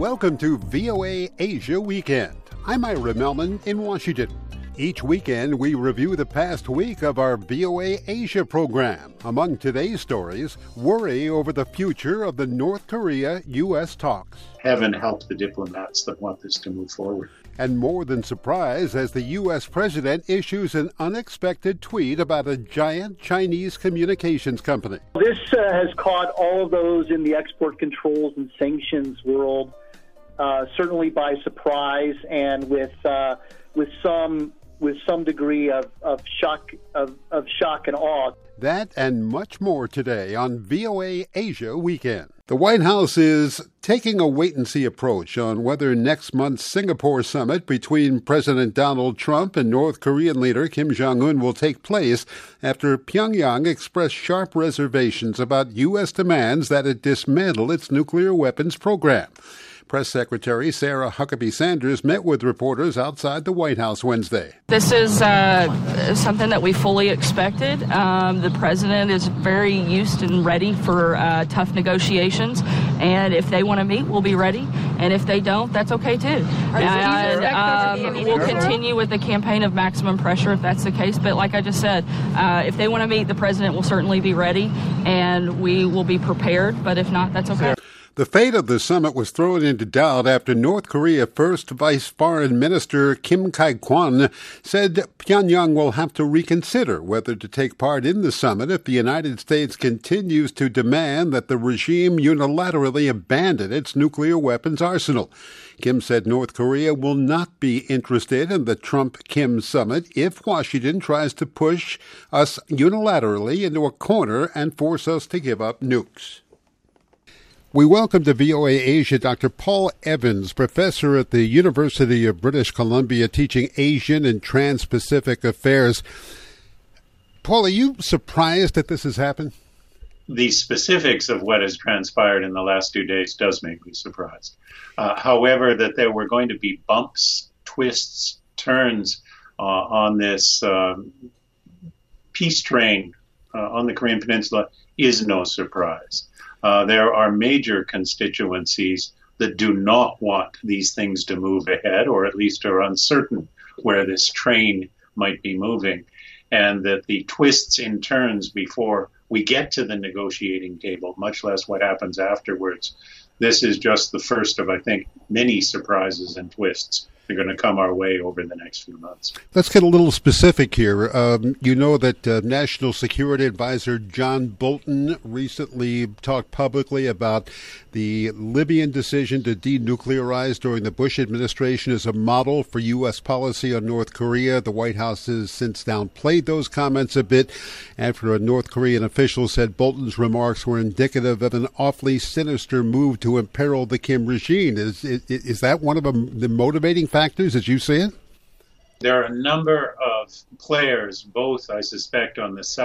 Welcome to VOA Asia Weekend. I'm Ira Melman in Washington. Each weekend, we review the past week of our VOA Asia program. Among today's stories, worry over the future of the North Korea-U.S. talks. Heaven help the diplomats that want this to move forward. And more than surprise as the U.S. president issues an unexpected tweet about a giant Chinese communications company. This has caught all of those in the export controls and sanctions world certainly by surprise, and with some degree of shock and awe. That and much more today on VOA Asia Weekend. The White House is taking a wait-and-see approach on whether next month's Singapore summit between President Donald Trump and North Korean leader Kim Jong-un will take place after Pyongyang expressed sharp reservations about U.S. demands that it dismantle its nuclear weapons program. Press Secretary Sarah Huckabee Sanders met with reporters outside the White House Wednesday. This is something that we fully expected. The president is very used and ready for tough negotiations, and if they want to meet, we'll be ready. And if they don't, that's okay too. We'll continue with the campaign of maximum pressure if that's the case. But like I just said, if they want to meet, the president will certainly be ready, and we will be prepared. But if not, that's okay. The fate of the summit was thrown into doubt after North Korea First Vice Foreign Minister Kim Kye-kwan said Pyongyang will have to reconsider whether to take part in the summit if the United States continues to demand that the regime unilaterally abandon its nuclear weapons arsenal. Kim said North Korea will not be interested in the Trump-Kim summit if Washington tries to push us unilaterally into a corner and force us to give up nukes. We welcome to VOA Asia Dr. Paul Evans, professor at the University of British Columbia, teaching Asian and Trans-Pacific affairs. Paul, are you surprised that this has happened? The specifics of what has transpired in the last 2 days does make me surprised. However, that there were going to be bumps, twists, turns on this peace train on the Korean Peninsula is no surprise. There are major constituencies that do not want these things to move ahead, or at least are uncertain where this train might be moving, and that the twists and turns before we get to the negotiating table, much less what happens afterwards. This is just the first of, I think, many surprises and twists that are going to come our way over the next few months. Let's get a little specific here. You know that National Security Advisor John Bolton recently talked publicly about the Libyan decision to denuclearize during the Bush administration as a model for U.S. policy on North Korea. The White House has since downplayed those comments a bit after a North Korean official said Bolton's remarks were indicative of an awfully sinister move to imperil the Kim regime. Is that one of the motivating factors as you see it? There are a number of players, both I suspect on the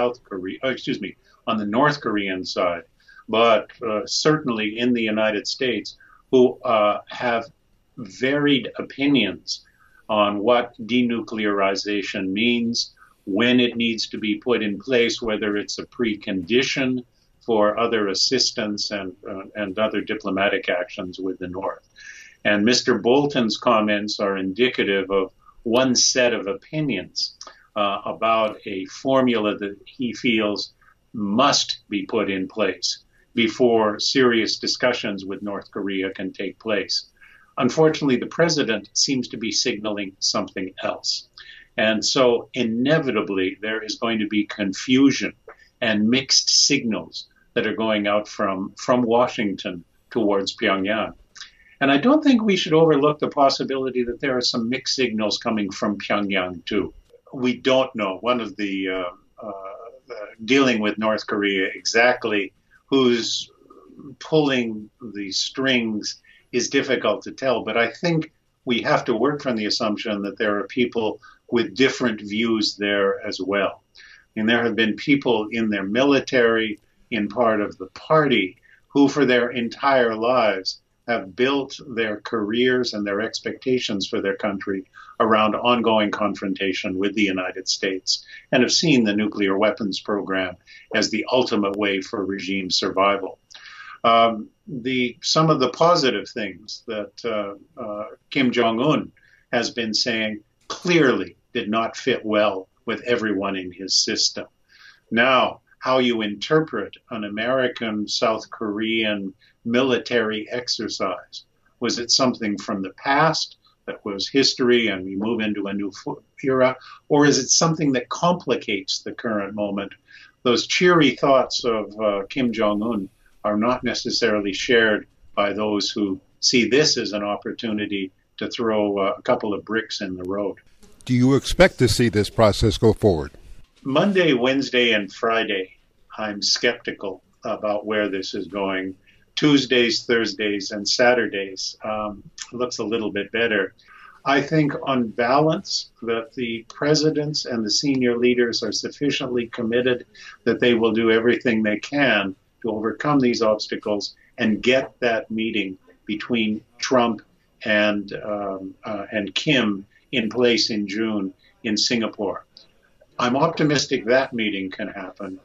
on the North Korean side, but certainly in the United States, who have varied opinions on what denuclearization means, when it needs to be put in place, whether it's a precondition for other assistance and other diplomatic actions with the North. And Mr. Bolton's comments are indicative of one set of opinions about a formula that he feels must be put in place before serious discussions with North Korea can take place. Unfortunately, the president seems to be signaling something else. And so inevitably, there is going to be confusion and mixed signals that are going out from Washington towards Pyongyang. And I don't think we should overlook the possibility that there are some mixed signals coming from Pyongyang, too. We don't know. One of the dealing with North Korea, exactly who's pulling the strings is difficult to tell. But I think we have to work from the assumption that there are people with different views there as well. And there have been people in their military, in part of the party, who for their entire lives have built their careers and their expectations for their country around ongoing confrontation with the United States and have seen the nuclear weapons program as the ultimate way for regime survival. Some of the positive things that Kim Jong-un has been saying clearly did not fit well with everyone in his system. Now, how you interpret an American-South Korean military exercise? Was it something from the past that was history and we move into a new era? Or is it something that complicates the current moment? Those cheery thoughts of Kim Jong-un are not necessarily shared by those who see this as an opportunity to throw a couple of bricks in the road. Do you expect to see this process go forward? Monday, Wednesday, and Friday, I'm skeptical about where this is going. Tuesdays, Thursdays, and Saturdays looks a little bit better. I think on balance that the presidents and the senior leaders are sufficiently committed that they will do everything they can to overcome these obstacles and get that meeting between Trump and Kim in place in June in Singapore. I'm optimistic that meeting can happen.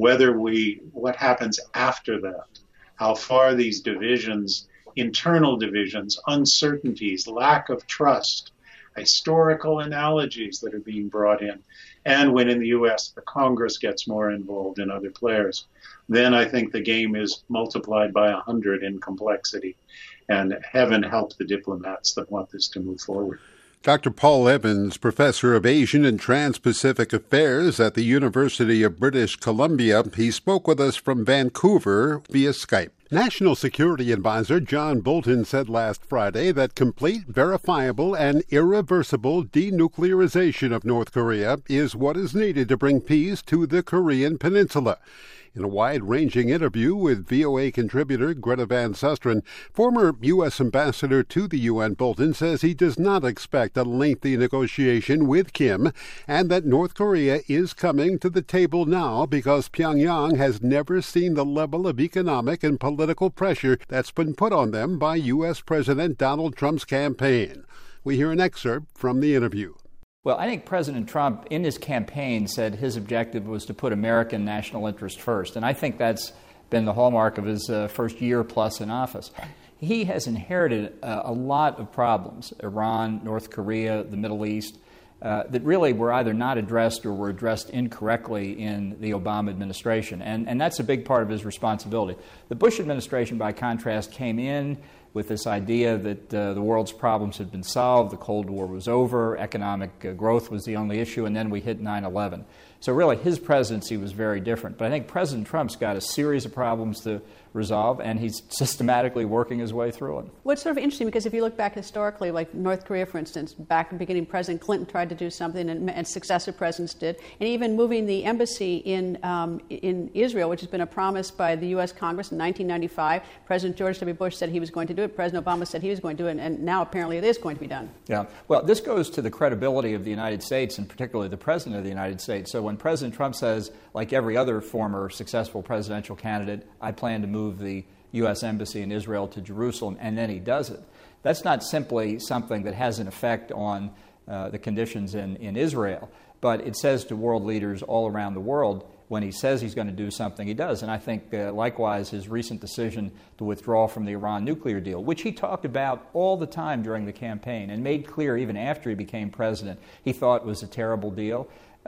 What happens after that, how far these divisions, internal divisions, uncertainties, lack of trust, historical analogies that are being brought in, and when in the U.S. the Congress gets more involved and other players, then I think the game is multiplied by 100 in complexity. And heaven help the diplomats that want this to move forward. Dr. Paul Evans, professor of Asian and Trans-Pacific Affairs at the University of British Columbia. He spoke with us from Vancouver via Skype. National Security Advisor John Bolton said last Friday that complete, verifiable, and irreversible denuclearization of North Korea is what is needed to bring peace to the Korean Peninsula. In a wide-ranging interview with VOA contributor Greta Van Susteren, former U.S. ambassador to the UN Bolton says he does not expect a lengthy negotiation with Kim and that North Korea is coming to the table now because Pyongyang has never seen the level of economic and political pressure that's been put on them by U.S. President Donald Trump's campaign. We hear an excerpt from the interview. Well, I think President Trump, in his campaign, said his objective was to put American national interest first. And I think that's been the hallmark of his first year plus in office. He has inherited a lot of problems, Iran, North Korea, the Middle East, that really were either not addressed or were addressed incorrectly in the Obama administration. And that's a big part of his responsibility. The Bush administration, by contrast, came in with this idea that the world's problems had been solved, the Cold War was over, economic growth was the only issue, and then we hit 9/11. So really, his presidency was very different. But I think President Trump's got a series of problems to resolve, and he's systematically working his way through it. What's sort of interesting, because if you look back historically, like North Korea, for instance, back in the beginning, President Clinton tried to do something, and successive presidents did, and even moving the embassy in Israel, which has been a promise by the U.S. Congress in 1995. President George W. Bush said he was going to do it. President Obama said he was going to do it, and now apparently it is going to be done. Yeah. Well, this goes to the credibility of the United States, and particularly the President of the United States. So when President Trump says, like every other former successful presidential candidate, I plan to move the U.S. Embassy in Israel to Jerusalem, and then he does it, that's not simply something that has an effect on the conditions in Israel, but it says to world leaders all around the world, when he says he's going to do something, he does. And I think, likewise, his recent decision to withdraw from the Iran nuclear deal, which he talked about all the time during the campaign and made clear even after he became president, he thought was a terrible deal.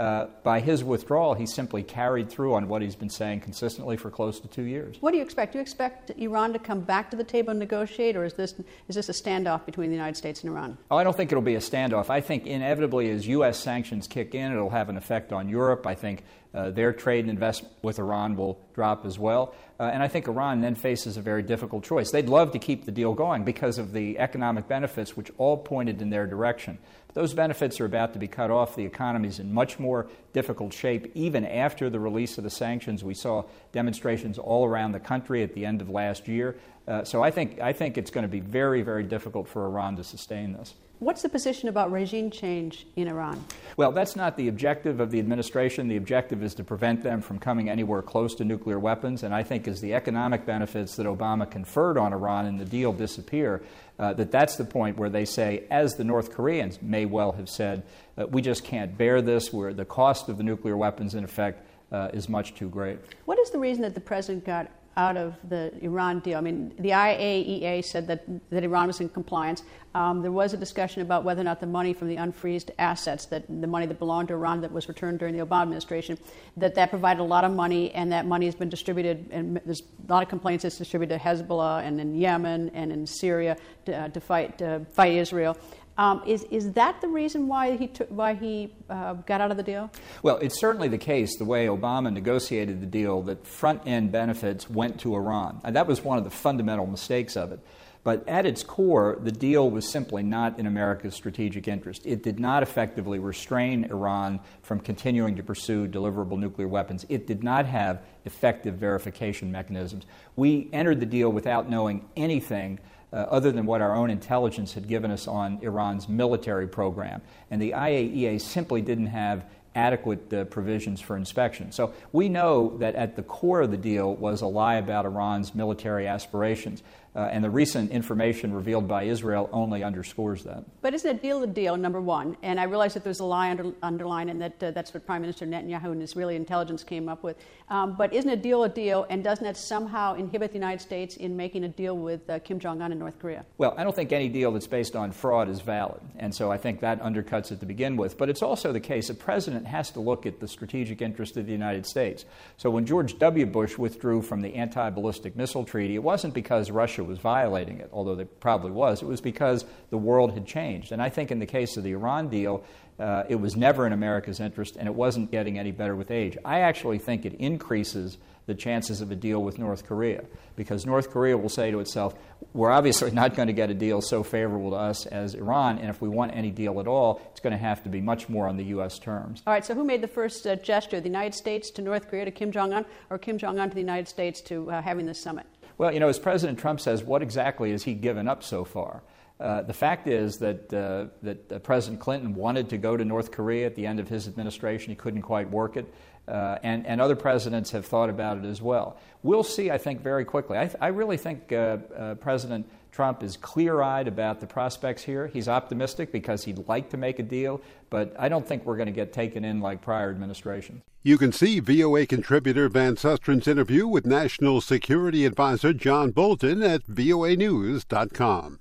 By his withdrawal, he simply carried through on what he's been saying consistently for close to 2 years. What do you expect? Do you expect Iran to come back to the table and negotiate, or is this a standoff between the United States and Iran? Oh, I don't think it'll be a standoff. I think inevitably as U.S. sanctions kick in, it'll have an effect on Europe. I think their trade and investment with Iran will drop as well. And I think Iran then faces a very difficult choice. They'd love to keep the deal going because of the economic benefits which all pointed in their direction. But those benefits are about to be cut off. The economy's in much more difficult shape. Even after the release of the sanctions, we saw demonstrations all around the country at the end of last year. So I think it's going to be very, very difficult for Iran to sustain this. What's the position about regime change in Iran? Well, that's not the objective of the administration. The objective is to prevent them from coming anywhere close to nuclear weapons. And I think as the economic benefits that Obama conferred on Iran in the deal disappear, that's the point where they say, as the North Koreans may well have said, we just can't bear this, where the cost of the nuclear weapons, in effect, is much too great. What is the reason that the president got the Iran deal. I mean, the IAEA said that Iran was in compliance. There was a discussion about whether or not the money from the unfreezed assets, that the money that belonged to Iran that was returned during the Obama administration, that provided a lot of money, and that money has been distributed, and there's a lot of complaints it's distributed to Hezbollah and in Yemen and in Syria to fight Israel. Is that the reason why he got out of the deal? Well, it's certainly the case, the way Obama negotiated the deal, that front-end benefits went to Iran. And that was one of the fundamental mistakes of it. But at its core, the deal was simply not in America's strategic interest. It did not effectively restrain Iran from continuing to pursue deliverable nuclear weapons. It did not have effective verification mechanisms. We entered the deal without knowing anything other than what our own intelligence had given us on Iran's military program. And the IAEA simply didn't have adequate provisions for inspection. So we know that at the core of the deal was a lie about Iran's military aspirations. And the recent information revealed by Israel only underscores that. But isn't a deal, number one? And I realize that there's a lie underlined, and that's what Prime Minister Netanyahu and Israeli intelligence came up with. But isn't a deal, and doesn't that somehow inhibit the United States in making a deal with Kim Jong-un and North Korea? Well, I don't think any deal that's based on fraud is valid. And so I think that undercuts it to begin with. But it's also the case a president has to look at the strategic interest of the United States. So when George W. Bush withdrew from the anti-ballistic missile treaty, it wasn't because Russia was violating it, although it probably was. It was because the world had changed. And I think in the case of the Iran deal, it was never in America's interest, and it wasn't getting any better with age. I actually think it increases the chances of a deal with North Korea, because North Korea will say to itself, we're obviously not going to get a deal so favorable to us as Iran, and if we want any deal at all, it's going to have to be much more on the U.S. terms. All right, so who made the first gesture, the United States to North Korea, to Kim Jong-un, or Kim Jong-un to the United States to having this summit? Well, as President Trump says, what exactly has he given up so far? The fact is that President Clinton wanted to go to North Korea at the end of his administration. He couldn't quite work it. And other presidents have thought about it as well. We'll see, I think, very quickly. I really think President Trump is clear-eyed about the prospects here. He's optimistic because he'd like to make a deal, but I don't think we're going to get taken in like prior administrations. You can see VOA contributor Van Sustren's interview with National Security Advisor John Bolton at voanews.com.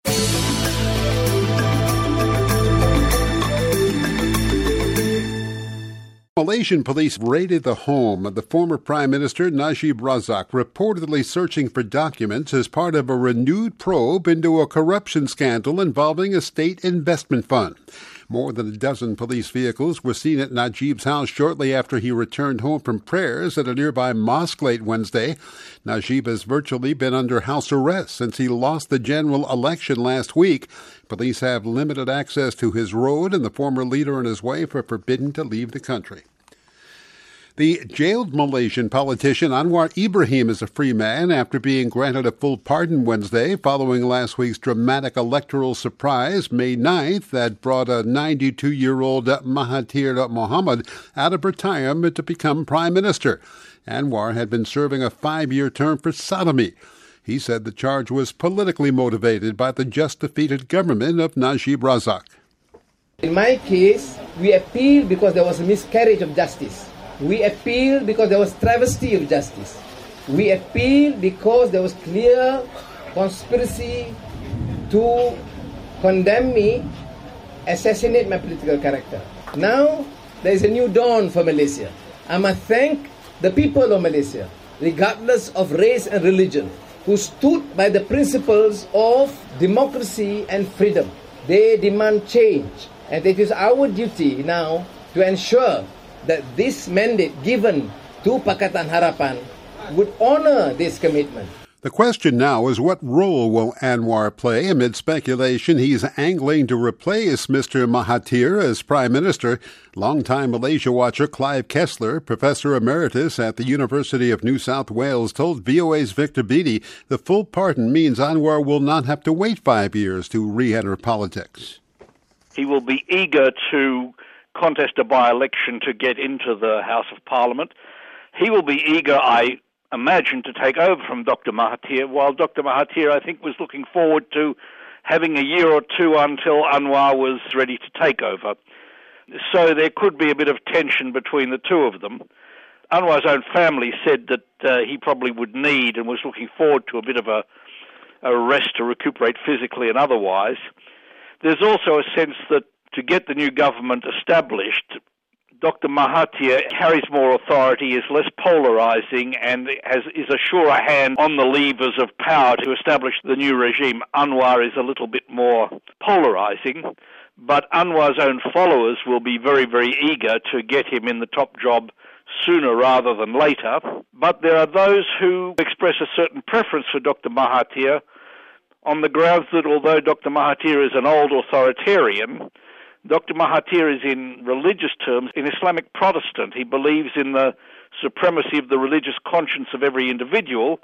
Malaysian police raided the home of the former Prime Minister Najib Razak, reportedly searching for documents as part of a renewed probe into a corruption scandal involving a state investment fund. More than a dozen police vehicles were seen at Najib's house shortly after he returned home from prayers at a nearby mosque late Wednesday. Najib has virtually been under house arrest since he lost the general election last week. Police have limited access to his road, and the former leader and his wife are forbidden to leave the country. The jailed Malaysian politician Anwar Ibrahim is a free man after being granted a full pardon Wednesday following last week's dramatic electoral surprise, May 9th, that brought a 92-year-old Mahathir Mohamad out of retirement to become prime minister. Anwar had been serving a 5-year term for sodomy. He said the charge was politically motivated by the just-defeated government of Najib Razak. In my case, we appealed because there was a miscarriage of justice. We appealed because there was travesty of justice. We appealed because there was clear conspiracy to condemn me, assassinate my political character. Now, there is a new dawn for Malaysia. I must thank the people of Malaysia, regardless of race and religion, who stood by the principles of democracy and freedom. They demand change, and it is our duty now to ensure that this mandate given to Pakatan Harapan would honor this commitment. The question now is, what role will Anwar play amid speculation he's angling to replace Mr. Mahathir as Prime Minister? Longtime Malaysia watcher Clive Kessler, Professor Emeritus at the University of New South Wales, told VOA's Victor Beattie the full pardon means Anwar will not have to wait 5 years to re-enter politics. He will be eager to contest a by-election to get into the House of Parliament. He will be eager, I imagine, to take over from Dr. Mahathir, while Dr. Mahathir, I think, was looking forward to having a year or two until Anwar was ready to take over. So there could be a bit of tension between the two of them. Anwar's own family said that he probably would need and was looking forward to a bit of a rest to recuperate physically and otherwise. There's also a sense that to get the new government established, Dr. Mahathir carries more authority, is less polarizing, and is a surer hand on the levers of power to establish the new regime. Anwar is a little bit more polarizing, but Anwar's own followers will be very, very eager to get him in the top job sooner rather than later. But there are those who express a certain preference for Dr. Mahathir on the grounds that although Dr. Mahathir is an old authoritarian, Dr. Mahathir is in religious terms an Islamic Protestant. He believes in the supremacy of the religious conscience of every individual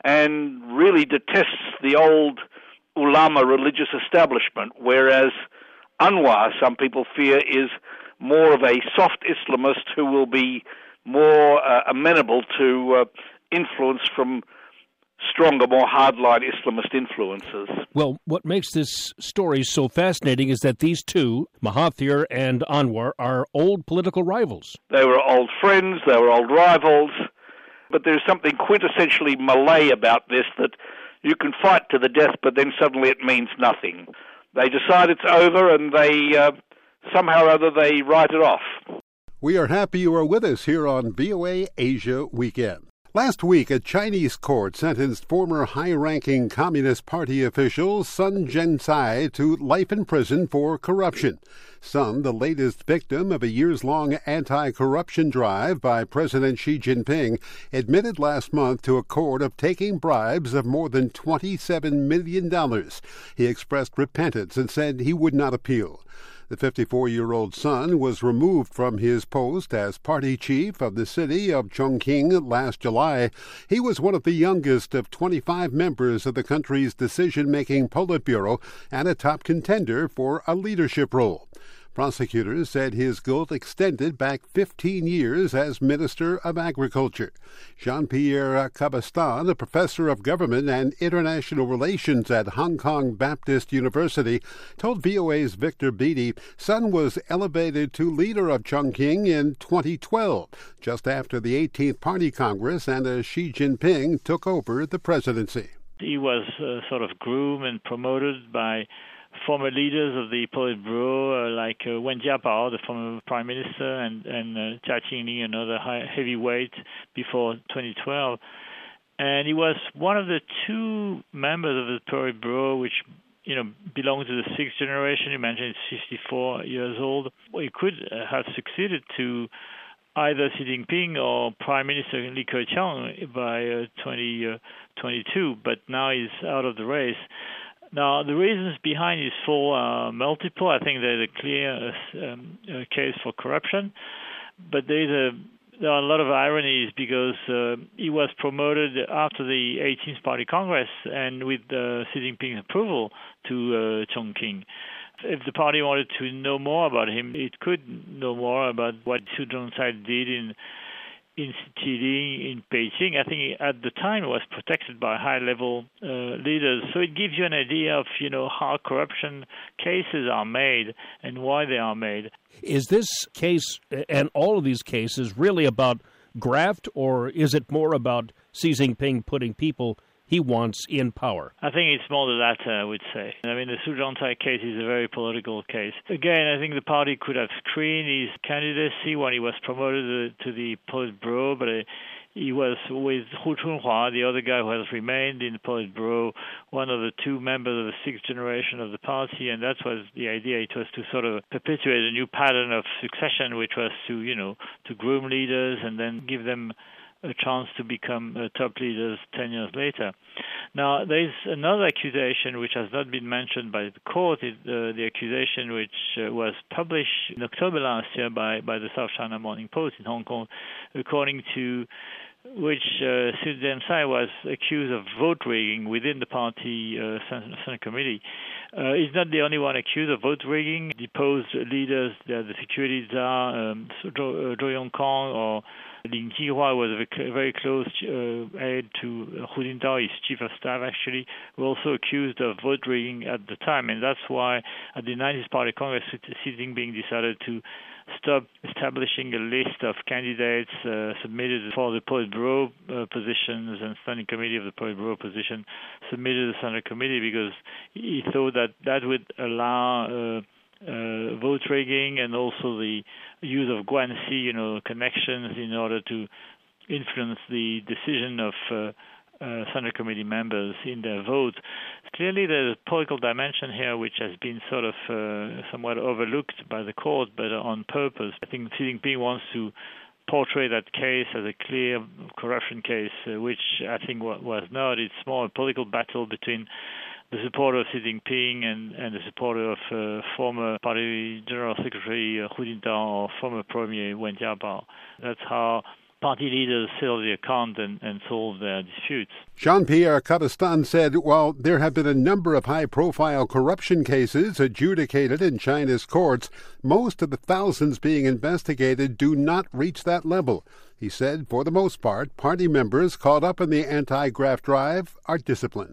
and really detests the old ulama religious establishment, whereas Anwar, some people fear, is more of a soft Islamist who will be more amenable to influence from stronger, more hardline Islamist influences. Well, what makes this story so fascinating is that these two, Mahathir and Anwar, are old political rivals. They were old friends, they were old rivals, but there's something quintessentially Malay about this, that you can fight to the death, but then suddenly it means nothing. They decide it's over, and they somehow or other they write it off. We are happy you are with us here on VOA Asia Weekend. Last week, a Chinese court sentenced former high-ranking Communist Party official Sun Zhensai to life in prison for corruption. Sun, the latest victim of a years-long anti-corruption drive by President Xi Jinping, admitted last month to a court of taking bribes of more than $27 million. He expressed repentance and said he would not appeal. The 54-year-old Sun was removed from his post as party chief of the city of Chongqing last July. He was one of the youngest of 25 members of the country's decision-making Politburo and a top contender for a leadership role. Prosecutors said his guilt extended back 15 years as Minister of Agriculture. Jean-Pierre Cabestan, a professor of government and international relations at Hong Kong Baptist University, told VOA's Victor Beattie Sun was elevated to leader of Chongqing in 2012, just after the 18th Party Congress and Xi Jinping took over the presidency. He was sort of groomed and promoted by former leaders of the Politburo, like Wen Jiabao, the former prime minister, and Jia Qingling, another heavyweight, before 2012. And he was one of the two members of the Politburo which, belong to the sixth generation. You mentioned it's 54 years old. Well, he could have succeeded to either Xi Jinping or Prime Minister Li Keqiang by 2022, but now he's out of the race. Now, the reasons behind his fall are multiple. I think there's a clear case for corruption, but there are a lot of ironies because he was promoted after the 18th Party Congress and with Xi Jinping's approval to Chongqing. If the party wanted to know more about him, it could know more about what Su Zhensai did in Jilin, in Beijing. I think at the time it was protected by high-level leaders. So it gives you an idea of, how corruption cases are made and why they are made. Is this case and all of these cases really about graft, or is it more about Xi Jinping putting people he wants in power? I think it's more the latter, I would say. I mean, the Su Zhensai case is a very political case. Again, I think the party could have screened his candidacy when he was promoted to the Politburo, but he was with Hu Chunhua, the other guy who has remained in the Politburo, one of the two members of the sixth generation of the party, and that was the idea. It was to sort of perpetuate a new pattern of succession, which was to groom leaders and then give them a chance to become top leaders 10 years later. Now, there is another accusation which has not been mentioned by the court, the accusation which was published in October last year by the South China Morning Post in Hong Kong, according to which Su Zhensai was accused of vote rigging within the party Senate committee. He's not the only one accused of vote rigging. Deposed leaders, the security czar, Zhou Yongkong, or Lin Jihua was a very close aide to Hu Jintao, his chief of staff, actually, were also accused of vote rigging at the time. And that's why at the 90th Party Congress, Xi Jinping decided to stop establishing a list of candidates submitted for the Politburo positions and Standing Committee of the Politburo position submitted to the Central Committee, because he thought that would allow vote rigging and also the use of Guanxi, connections in order to influence the decision of Central Committee members in their vote. Clearly, there's a political dimension here which has been sort of somewhat overlooked by the court, but on purpose. I think Xi Jinping wants to portray that case as a clear corruption case, which I think was not. It's more a political battle between the supporter of Xi Jinping and the supporter of former Party General Secretary Hu Jintao or former Premier Wen Jiabao. That's how party leaders settle the account and solve their disputes. Jean-Pierre Cabestan said while there have been a number of high-profile corruption cases adjudicated in China's courts, most of the thousands being investigated do not reach that level. He said, for the most part, party members caught up in the anti-graft drive are disciplined.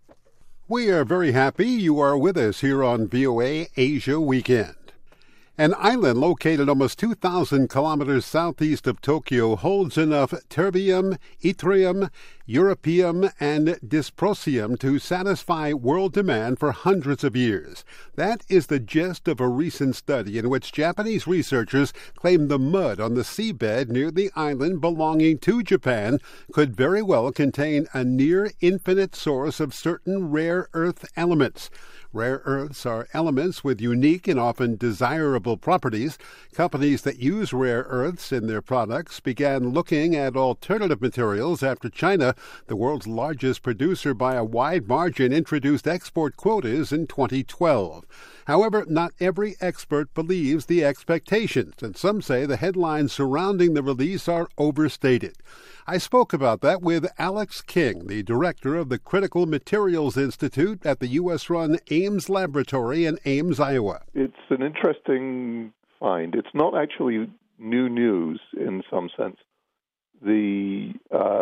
We are very happy you are with us here on VOA Asia Weekend. An island located almost 2,000 kilometers southeast of Tokyo holds enough terbium, yttrium, europium, and dysprosium to satisfy world demand for hundreds of years. That is the gist of a recent study in which Japanese researchers claim the mud on the seabed near the island belonging to Japan could very well contain a near-infinite source of certain rare earth elements. Rare earths are elements with unique and often desirable properties. Companies that use rare earths in their products began looking at alternative materials after China, the world's largest producer by a wide margin, introduced export quotas in 2012. However, not every expert believes the expectations, and some say the headlines surrounding the release are overstated. I spoke about that with Alex King, the director of the Critical Materials Institute at the U.S.-run Ames Laboratory in Ames, Iowa. It's an interesting find. It's not actually new news in some sense. The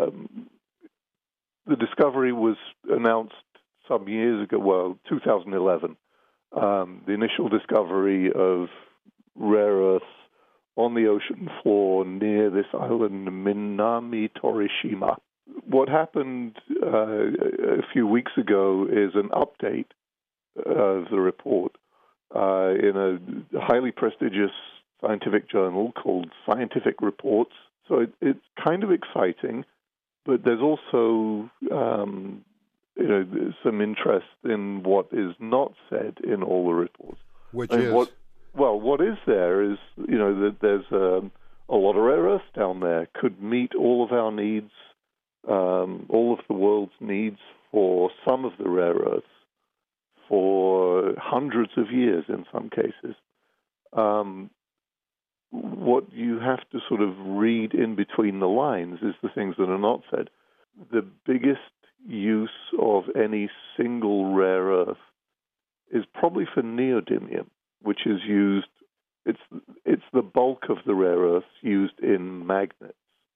discovery was announced some years ago, 2011. The initial discovery of rare earths on the ocean floor near this island, Minami Torishima. What happened a few weeks ago is an update of the report in a highly prestigious scientific journal called Scientific Reports. So it's kind of exciting, but there's also some interest in what is not said in all the reports. Which is? What is there is, that there's a lot of rare earths down there, could meet all of our needs, all of the world's needs for some of the rare earths for hundreds of years in some cases. What you have to sort of read in between the lines is the things that are not said. The biggest use of any single rare earth is probably for neodymium, which is used, it's the bulk of the rare earths used in magnets.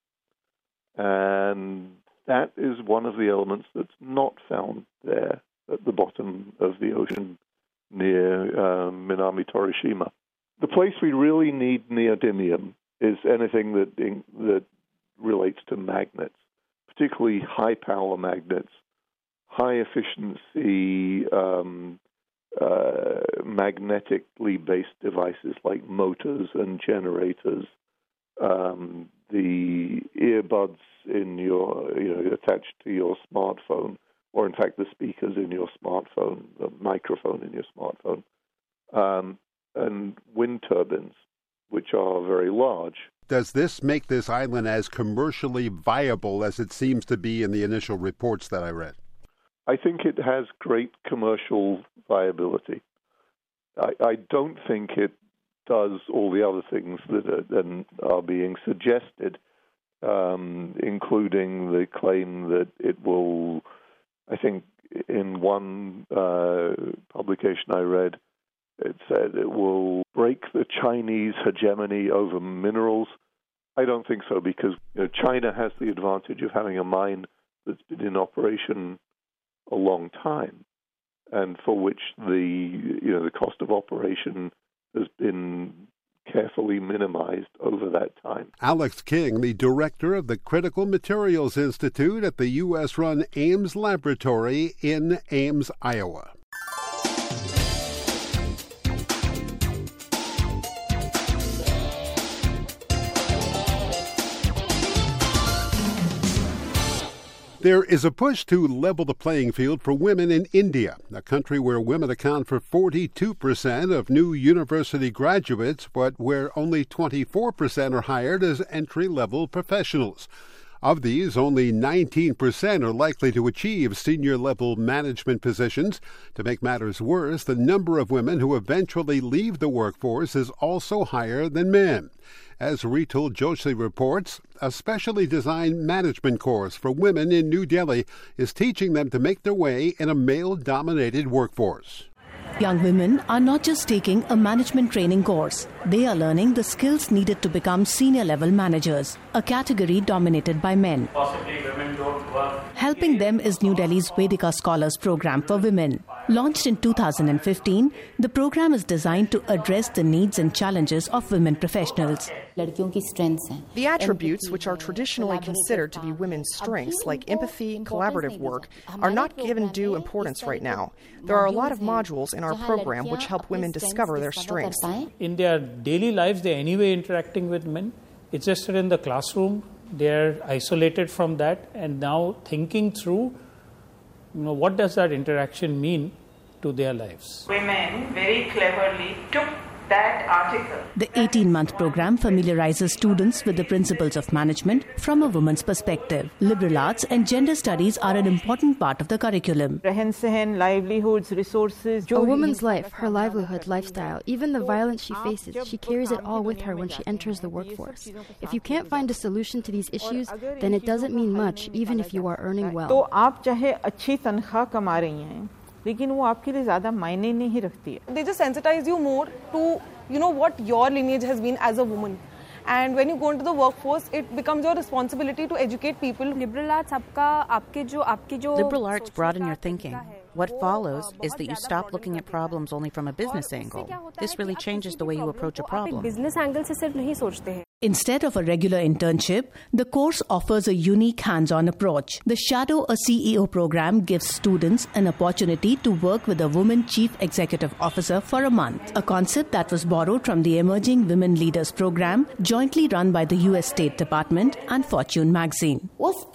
And that is one of the elements that's not found there at the bottom of the ocean near Minami Torishima. The place we really need neodymium is anything that relates to magnets, particularly high-power magnets, high-efficiency magnetically based devices like motors and generators, the earbuds in your, attached to your smartphone, or in fact the speakers in your smartphone, the microphone in your smartphone, and wind turbines, which are very large. Does this make this island as commercially viable as it seems to be in the initial reports that I read? I think it has great commercial viability. I don't think it does all the other things that are being suggested, including the claim that it will, I think in one publication I read, it said it will break the Chinese hegemony over minerals I don't think so, because China has the advantage of having a mine that's been in operation a long time, and for which the cost of operation has been carefully minimized over that time. Alex King, the director of the Critical Materials Institute at the U.S.-run Ames Laboratory in Ames, Iowa. There is a push to level the playing field for women in India, a country where women account for 42% of new university graduates, but where only 24% are hired as entry-level professionals. Of these, only 19% are likely to achieve senior-level management positions. To make matters worse, the number of women who eventually leave the workforce is also higher than men. As Ritul Joshi reports, a specially designed management course for women in New Delhi is teaching them to make their way in a male-dominated workforce. Young women are not just taking a management training course. They are learning the skills needed to become senior-level managers, a category dominated by men. Possibly women don't work. Helping them is New Delhi's Vedika Scholars Program for Women. Launched in 2015, the program is designed to address the needs and challenges of women professionals. The attributes which are traditionally considered to be women's strengths, like empathy, collaborative work, are not given due importance right now. There are a lot of modules in our program which help women discover their strengths. In their daily lives, they're anyway interacting with men. It's just that in the classroom, they're isolated from that, and now thinking through, what does that interaction mean to their lives? Women very cleverly took that article. The 18-month program familiarizes students with the principles of management from a woman's perspective. Liberal arts and gender studies are an important part of the curriculum. Livelihoods, resources. A woman's life, her livelihood, lifestyle, even the violence she faces, she carries it all with her when she enters the workforce. If you can't find a solution to these issues, then it doesn't mean much, even if you are earning well. तो आप चाहे अच्छी तनख्वाह कमा रही हैं, लेकिन वो आपके लिए ज़्यादा मायने नहीं रखती है. They just sensitize you more to, what your lineage has been as a woman. And when you go into the workforce, it becomes your responsibility to educate people. Liberal arts broaden your thinking. What follows is that you stop looking at problems only from a business angle. This really changes the way you approach a problem. Instead of a regular internship, the course offers a unique hands-on approach. The Shadow a CEO program gives students an opportunity to work with a woman chief executive officer for a month, a concept that was borrowed from the Emerging Women Leaders program, jointly run by the U.S. State Department and Fortune magazine.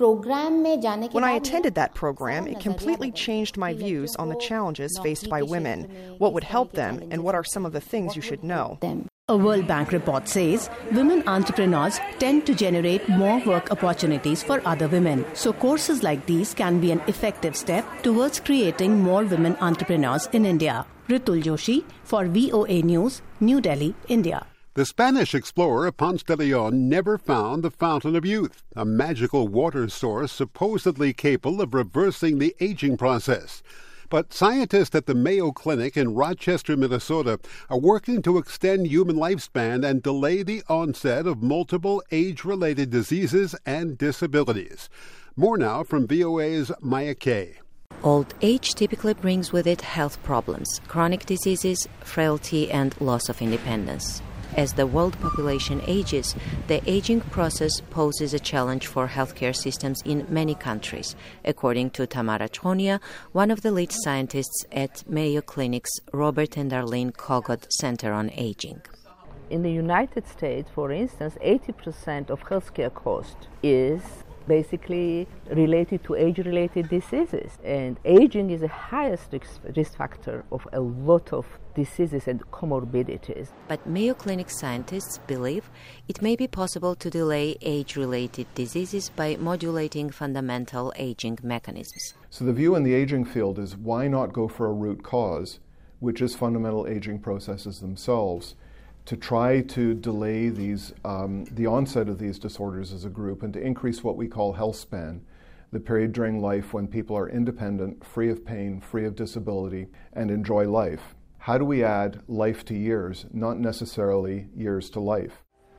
When I attended that program, it completely changed my views on the challenges faced by women, what would help them, and what are some of the things you should know. A World Bank report says women entrepreneurs tend to generate more work opportunities for other women. So courses like these can be an effective step towards creating more women entrepreneurs in India. Ritul Joshi for VOA News, New Delhi, India. The Spanish explorer Ponce de Leon never found the Fountain of Youth, a magical water source supposedly capable of reversing the aging process. But scientists at the Mayo Clinic in Rochester, Minnesota, are working to extend human lifespan and delay the onset of multiple age-related diseases and disabilities. More now from VOA's Maya Kay. Old age typically brings with it health problems, chronic diseases, frailty, and loss of independence. As the world population ages, the aging process poses a challenge for healthcare systems in many countries, according to Tamara Chonia, one of the lead scientists at Mayo Clinic's Robert and Arlene Kogot Center on Aging. In the United States, for instance, 80% of healthcare cost is basically related to age-related diseases. And aging is the highest risk factor of a lot of diseases and comorbidities. But Mayo Clinic scientists believe it may be possible to delay age-related diseases by modulating fundamental aging mechanisms. So the view in the aging field is why not go for a root cause, which is fundamental aging processes themselves, to try to delay these the onset of these disorders as a group and to increase what we call health span, the period during life when people are independent, free of pain, free of disability, and enjoy life. How do we add life to years, not necessarily years to life?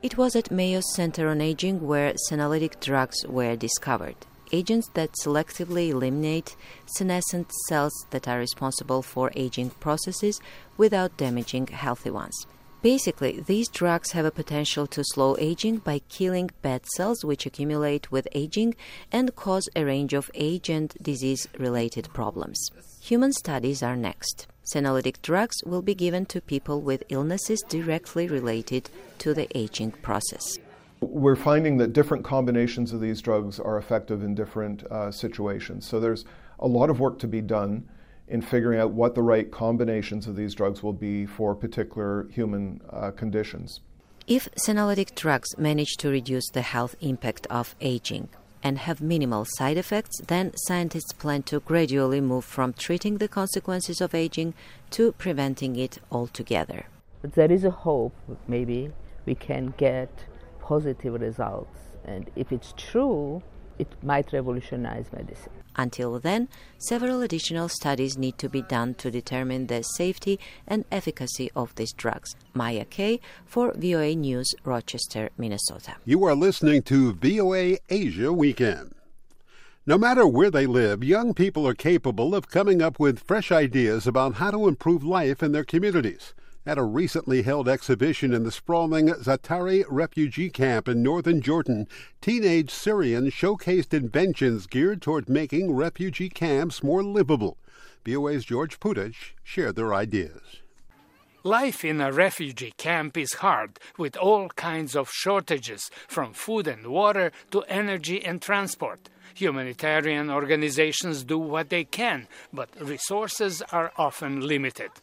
It was at Mayo's Center on Aging where senolytic drugs were discovered, agents that selectively eliminate senescent cells that are responsible for aging processes without damaging healthy ones. Basically, these drugs have a potential to slow aging by killing bad cells which accumulate with aging and cause a range of age and disease-related problems. Human studies are next. Senolytic drugs will be given to people with illnesses directly related to the aging process. We're finding that different combinations of these drugs are effective in different situations. So there's a lot of work to be done in figuring out what the right combinations of these drugs will be for particular human conditions. If senolytic drugs manage to reduce the health impact of aging and have minimal side effects, then scientists plan to gradually move from treating the consequences of aging to preventing it altogether. But there is a hope that maybe we can get positive results, and if it's true, it might revolutionize medicine. Until then, several additional studies need to be done to determine the safety and efficacy of these drugs. Maya Kay for VOA News, Rochester, Minnesota. You are listening to VOA Asia Weekend. No matter where they live, young people are capable of coming up with fresh ideas about how to improve life in their communities. At a recently held exhibition in the sprawling Zaatari refugee camp in northern Jordan, teenage Syrians showcased inventions geared toward making refugee camps more livable. VOA's George Putich shared their ideas. Life in a refugee camp is hard, with all kinds of shortages, from food and water to energy and transport. Humanitarian organizations do what they can, but resources are often limited.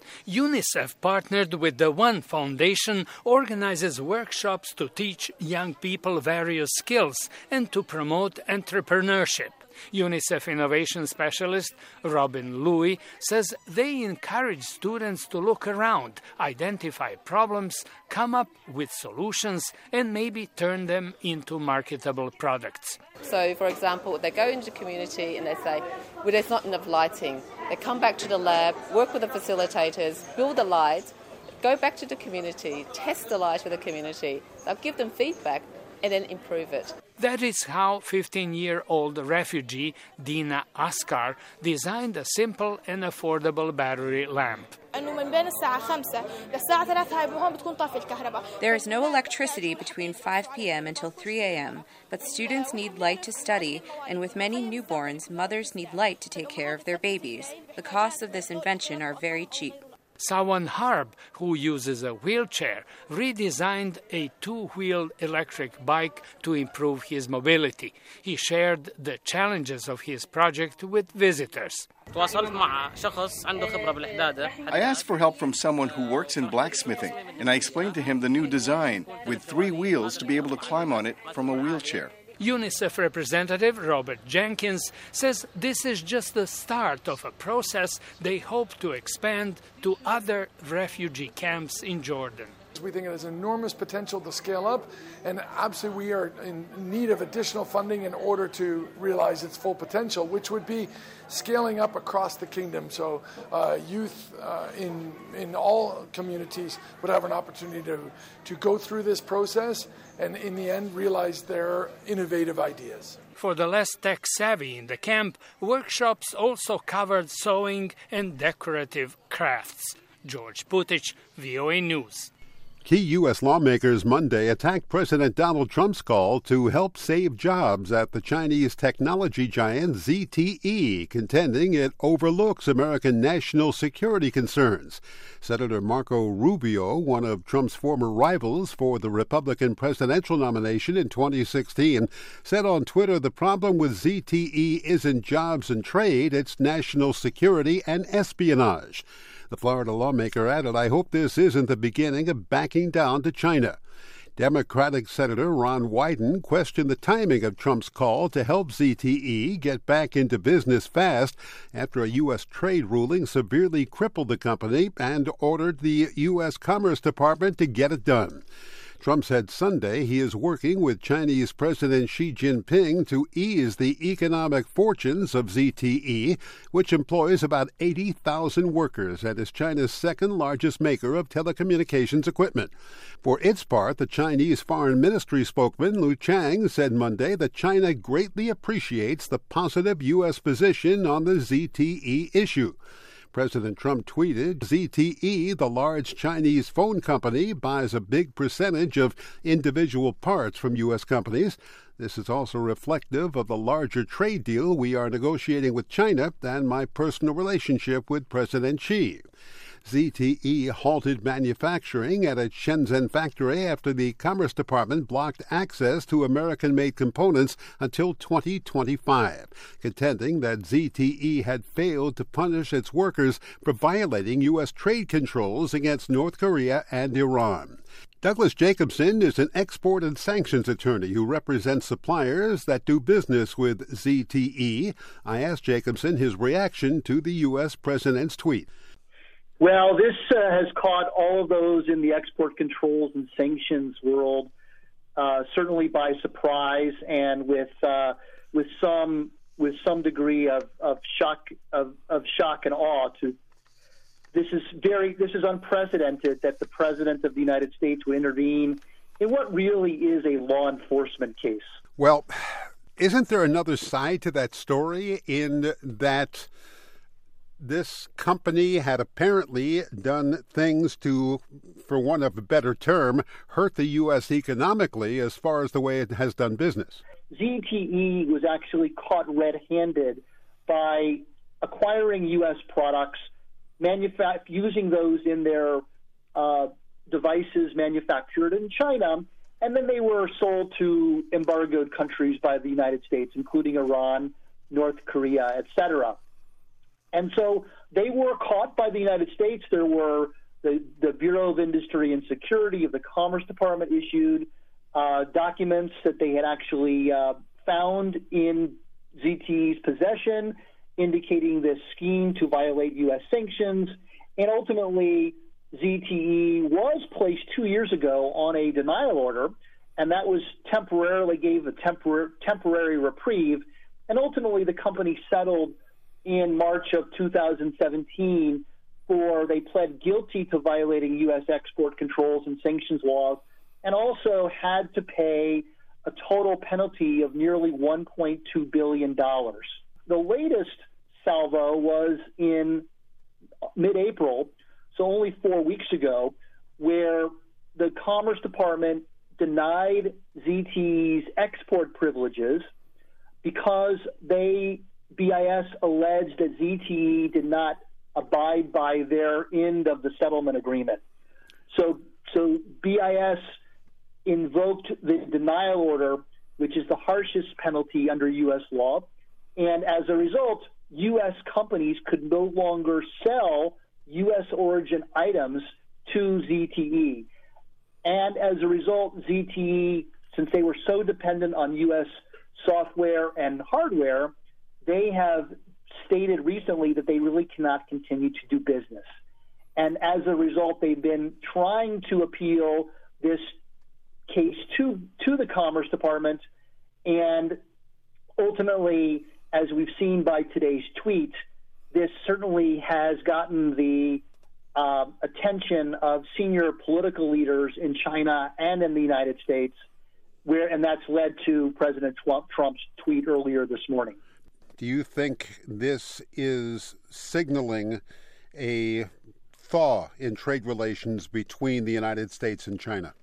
UNICEF, partnered with the One Foundation, organizes workshops to teach young people various skills and to promote entrepreneurship. UNICEF Innovation Specialist Robin Louis says they encourage students to look around, identify problems, come up with solutions, and maybe turn them into marketable products. So, for example, they go into the community and they say, well, there's not enough lighting. They come back to the lab, work with the facilitators, build the lights, go back to the community, test the lights with the community. They'll give them feedback and then improve it. That is how 15-year-old refugee Dina Askar designed a simple and affordable battery lamp. There is no electricity between 5 p.m. until 3 a.m., but students need light to study, and with many newborns, mothers need light to take care of their babies. The costs of this invention are very cheap. Sawan Harb, who uses a wheelchair, redesigned a two-wheeled electric bike to improve his mobility. He shared the challenges of his project with visitors. I asked for help from someone who works in blacksmithing, and I explained to him the new design, with 3 wheels to be able to climb on it from a wheelchair. UNICEF representative Robert Jenkins says this is just the start of a process they hope to expand to other refugee camps in Jordan. We think it has enormous potential to scale up, and absolutely we are in need of additional funding in order to realize its full potential, which would be scaling up across the kingdom. So youth in all communities would have an opportunity to go through this process and in the end realize their innovative ideas. For the less tech-savvy in the camp, workshops also covered sewing and decorative crafts. George Putich, VOA News. Key U.S. lawmakers Monday attacked President Donald Trump's call to help save jobs at the Chinese technology giant ZTE, contending it overlooks American national security concerns. Senator Marco Rubio, one of Trump's former rivals for the Republican presidential nomination in 2016, said on Twitter the problem with ZTE isn't jobs and trade, it's national security and espionage. The Florida lawmaker added, I hope this isn't the beginning of backing down to China. Democratic Senator Ron Wyden questioned the timing of Trump's call to help ZTE get back into business fast after a U.S. trade ruling severely crippled the company and ordered the U.S. Commerce Department to get it done. Trump said Sunday he is working with Chinese President Xi Jinping to ease the economic fortunes of ZTE, which employs about 80,000 workers and is China's second largest maker of telecommunications equipment. For its part, the Chinese Foreign Ministry spokesman Lu Chang said Monday that China greatly appreciates the positive U.S. position on the ZTE issue. President Trump tweeted, ZTE, the large Chinese phone company, buys a big percentage of individual parts from U.S. companies. This is also reflective of the larger trade deal we are negotiating with China and my personal relationship with President Xi. ZTE halted manufacturing at its Shenzhen factory after the Commerce Department blocked access to American-made components until 2025, contending that ZTE had failed to punish its workers for violating U.S. trade controls against North Korea and Iran. Douglas Jacobson is an export and sanctions attorney who represents suppliers that do business with ZTE. I asked Jacobson his reaction to the U.S. president's tweet. Well, this has caught all of those in the export controls and sanctions world certainly by surprise, and with some degree of shock and awe. This is unprecedented that the President of the United States would intervene in what really is a law enforcement case. Well, isn't there another side to that story in that this company had apparently done things to, for want of a better term, hurt the U.S. economically as far as the way it has done business? ZTE was actually caught red-handed by acquiring U.S. products, using those in their devices manufactured in China, and then they were sold to embargoed countries by the United States, including Iran, North Korea, etc. And so they were caught by the United States. There were the Bureau of Industry and Security of the Commerce Department issued documents that they had actually found in ZTE's possession, indicating this scheme to violate U.S. sanctions. And ultimately, ZTE was placed 2 years ago on a denial order, and that was gave a temporary reprieve. And ultimately, the company settled in March of 2017 they pled guilty to violating U.S. export controls and sanctions laws, and also had to pay a total penalty of nearly $1.2 billion. The latest salvo was in mid-April, so only 4 weeks ago, where the Commerce Department denied ZTE's export privileges because BIS alleged that ZTE did not abide by their end of the settlement agreement. So BIS invoked the denial order, which is the harshest penalty under U.S. law, and as a result, U.S. companies could no longer sell U.S. origin items to ZTE. And as a result, ZTE, since they were so dependent on U.S. software and hardware, they have stated recently that they really cannot continue to do business. And as a result, they've been trying to appeal this case to the Commerce Department. And ultimately, as we've seen by today's tweet, this certainly has gotten the attention of senior political leaders in China and in the United States, and that's led to President Trump's tweet earlier this morning. Do you think this is signaling a thaw in trade relations between the United States and China?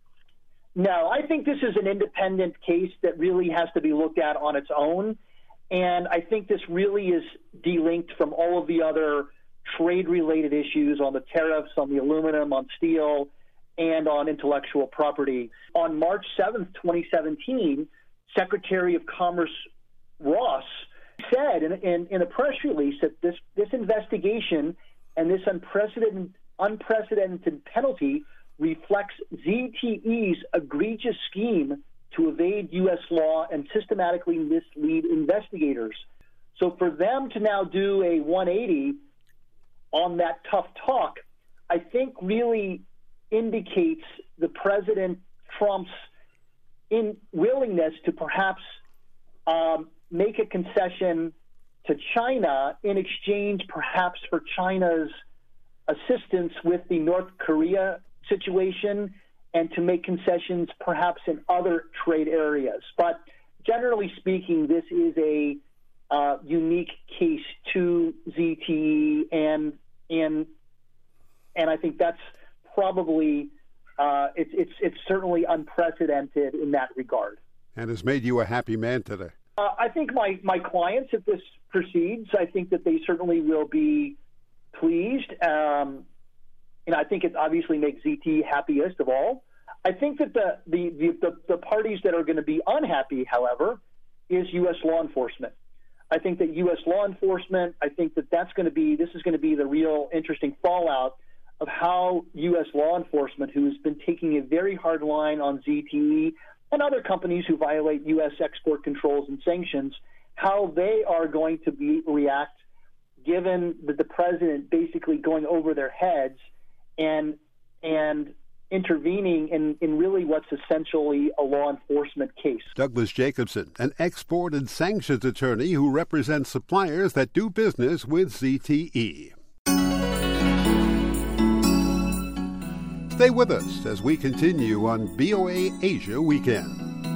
No, I think this is an independent case that really has to be looked at on its own. And I think this really is delinked from all of the other trade-related issues on the tariffs, on the aluminum, on steel, and on intellectual property. On March 7th, 2017, Secretary of Commerce Ross said in a press release that this investigation and this unprecedented penalty reflects ZTE's egregious scheme to evade U.S. law and systematically mislead investigators. So for them to now do a 180 on that tough talk, I think really indicates the president Trump's willingness to perhaps make a concession to China in exchange perhaps for China's assistance with the North Korea situation and to make concessions perhaps in other trade areas. But generally speaking, this is a unique case to ZTE, and I think that's probably it's certainly unprecedented in that regard. And has made you a happy man today. I think my clients, if this proceeds, I think that they certainly will be pleased. And I think it obviously makes ZTE happiest of all. I think that the parties that are going to be unhappy, however, is U.S. law enforcement. I think that U.S. law enforcement, I think that this is going to be the real interesting fallout of how U.S. law enforcement, who has been taking a very hard line on ZTE and other companies who violate U.S. export controls and sanctions, how they are going to react given that the president basically going over their heads and intervening in really what's essentially a law enforcement case. Douglas Jacobson, an export and sanctions attorney who represents suppliers that do business with ZTE. Stay with us as we continue on VOA Asia Weekend.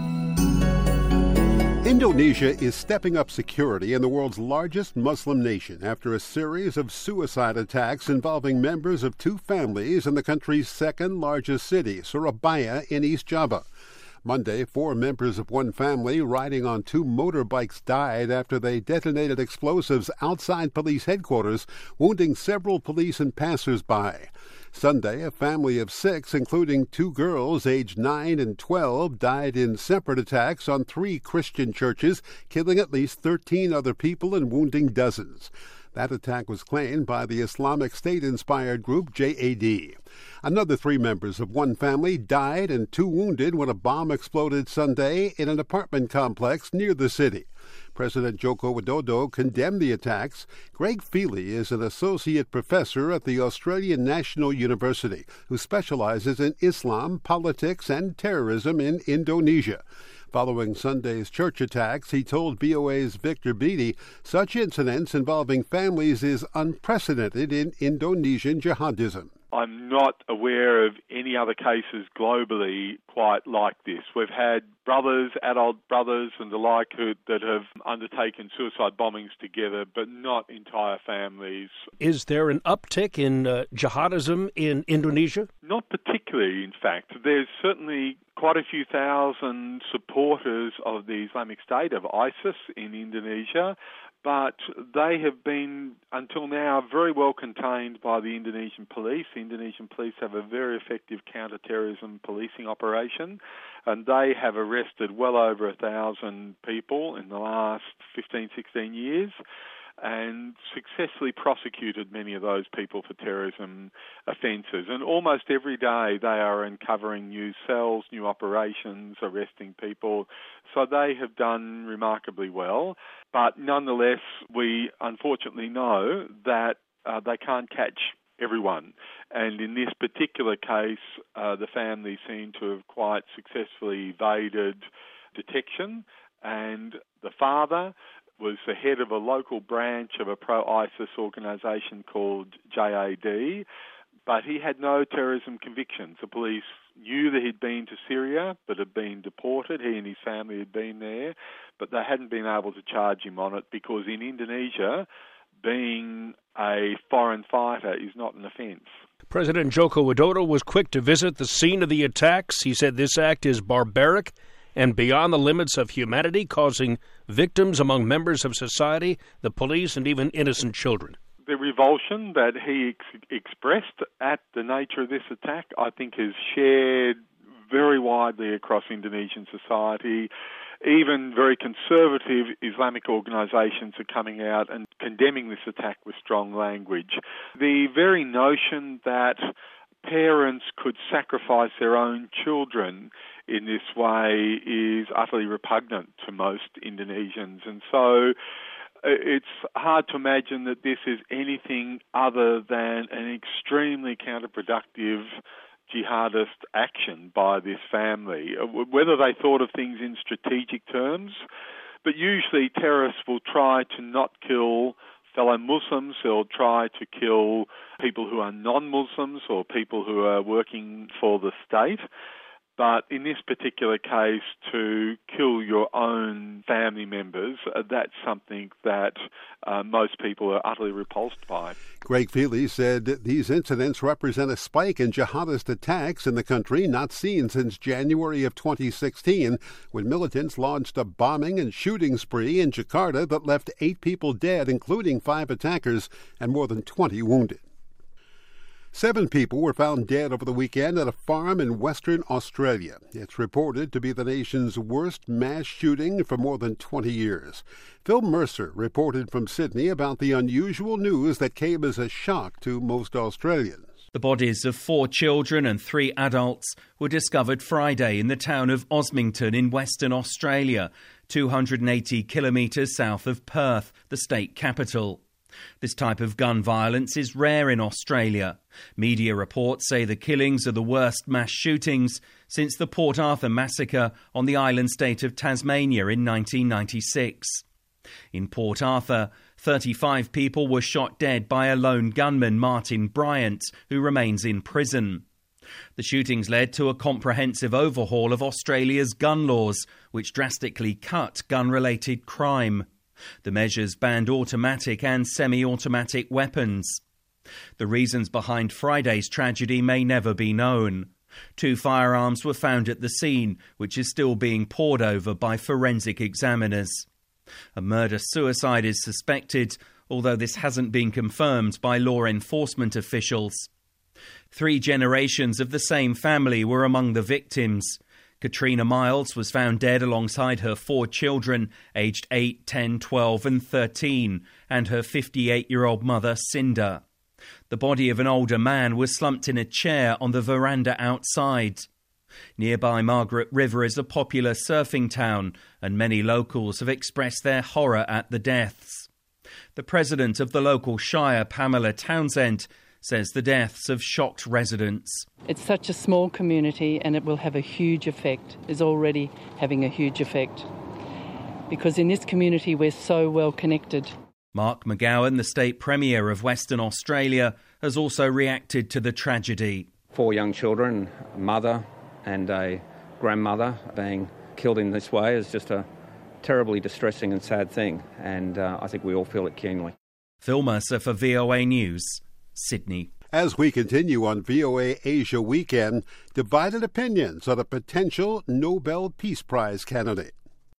Indonesia is stepping up security in the world's largest Muslim nation after a series of suicide attacks involving members of two families in the country's second largest city, Surabaya in East Java. Monday, 4 members of one family riding on 2 motorbikes died after they detonated explosives outside police headquarters, wounding several police and passers-by. Sunday, a family of 6, including 2 girls aged 9 and 12, died in separate attacks on 3 Christian churches, killing at least 13 other people and wounding dozens. That attack was claimed by the Islamic State-inspired group JAD. Another 3 members of one family died and 2 wounded when a bomb exploded Sunday in an apartment complex near the city. President Joko Widodo condemned the attacks. Greg Feely is an associate professor at the Australian National University who specializes in Islam, politics, and terrorism in Indonesia. Following Sunday's church attacks, he told VOA's Victor Beattie such incidents involving families is unprecedented in Indonesian jihadism. I'm not aware of any other cases globally quite like this. We've had brothers, adult brothers and the like that have undertaken suicide bombings together, but not entire families. Is there an uptick in jihadism in Indonesia? Not particularly, in fact. There's certainly quite a few thousand supporters of the Islamic State, of ISIS in Indonesia, but they have been, until now, very well contained by the Indonesian police. The Indonesian police have a very effective counter-terrorism policing operation, and they have arrested well over 1,000 people in the last 15, 16 years, and successfully prosecuted many of those people for terrorism offences. And almost every day they are uncovering new cells, new operations, arresting people. So they have done remarkably well. But nonetheless, we unfortunately know that they can't catch everyone. And in this particular case, the family seem to have quite successfully evaded detection. And the father was the head of a local branch of a pro-ISIS organisation called JAD, but he had no terrorism convictions. The police knew that he'd been to Syria, but had been deported. He and his family had been there, but they hadn't been able to charge him on it because in Indonesia, being a foreign fighter is not an offence. President Joko Widodo was quick to visit the scene of the attacks. He said this act is barbaric and beyond the limits of humanity, causing victims among members of society, the police, and even innocent children. The revulsion that he expressed at the nature of this attack, I think, is shared very widely across Indonesian society. Even very conservative Islamic organisations are coming out and condemning this attack with strong language. The very notion that parents could sacrifice their own children in this way is utterly repugnant to most Indonesians. And so it's hard to imagine that this is anything other than an extremely counterproductive jihadist action by this family, whether they thought of things in strategic terms. But usually terrorists will try to not kill fellow Muslims. They'll try to kill people who are non-Muslims or people who are working for the state. But in this particular case, to kill your own family members, that's something that most people are utterly repulsed by. Greg Feely said these incidents represent a spike in jihadist attacks in the country not seen since January of 2016, when militants launched a bombing and shooting spree in Jakarta that left 8 people dead, including 5 attackers, and more than 20 wounded. 7 people were found dead over the weekend at a farm in Western Australia. It's reported to be the nation's worst mass shooting for more than 20 years. Phil Mercer reported from Sydney about the unusual news that came as a shock to most Australians. The bodies of 4 children and 3 adults were discovered Friday in the town of Osmington in Western Australia, 280 kilometres south of Perth, the state capital. This type of gun violence is rare in Australia. Media reports say the killings are the worst mass shootings since the Port Arthur massacre on the island state of Tasmania in 1996. In Port Arthur, 35 people were shot dead by a lone gunman, Martin Bryant, who remains in prison. The shootings led to a comprehensive overhaul of Australia's gun laws, which drastically cut gun-related crime. The measures banned automatic and semi-automatic weapons. The reasons behind Friday's tragedy may never be known. 2 firearms were found at the scene, which is still being pored over by forensic examiners. A murder-suicide is suspected, although this hasn't been confirmed by law enforcement officials. 3 generations of the same family were among the victims. Katrina Miles was found dead alongside her 4 children, aged 8, 10, 12 and 13, and her 58-year-old mother, Cinda. The body of an older man was slumped in a chair on the veranda outside. Nearby Margaret River is a popular surfing town, and many locals have expressed their horror at the deaths. The president of the local shire, Pamela Townsend, says the deaths have shocked residents. It's such a small community and it will have a huge effect, is already having a huge effect. Because in this community we're so well connected. Mark McGowan, the state premier of Western Australia, has also reacted to the tragedy. 4 young children, a mother and a grandmother being killed in this way is just a terribly distressing and sad thing, and I think we all feel it keenly. Phil Mercer for VOA News, Sydney. As we continue on VOA Asia Weekend, divided opinions on a potential Nobel Peace Prize candidate.